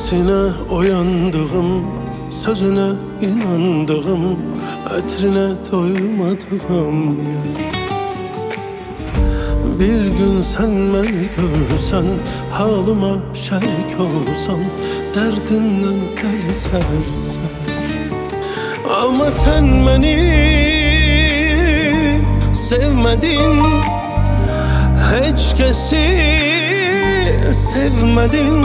Sesine uyandığım, sözüne inandığım, etrine doymadığım yer. Bir gün sen beni görsen, halıma şerik olsan, derdinden deli serser. Ama sen beni sevmedin, hiç kesi sevmedin.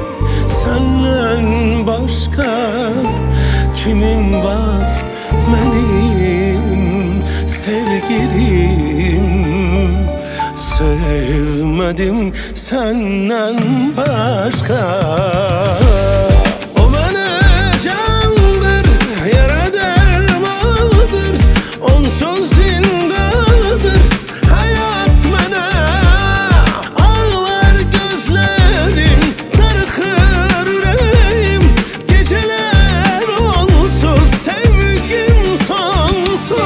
Senden başka kimin var benim sevgilim? Sevmedim senden başka. O bana candır, yara dermanıdır, onsuz zindanıdır hayat bana. Ağlar gözlerim, darıkır yüreğim, geceler onsuz, sevgim sonsuz.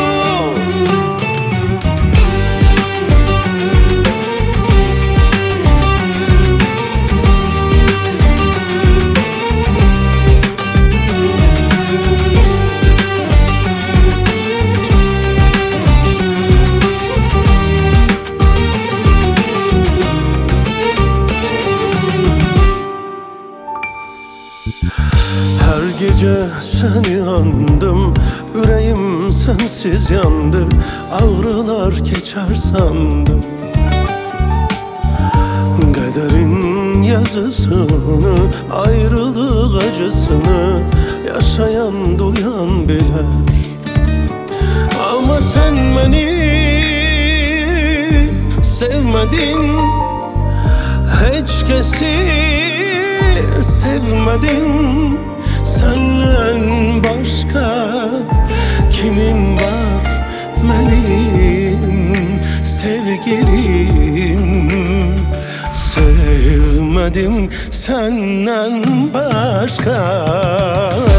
Her gece seni andım, yüreğim sensiz yandı, ağrılar geçer sandım. Kaderin yazısını, ayrılık acısını yaşayan duyan bilir. Ama sen beni sevmedin, hiç kesi sevmedin. Senden başka kimin var benim sevgilim? Sevmedim senden başka.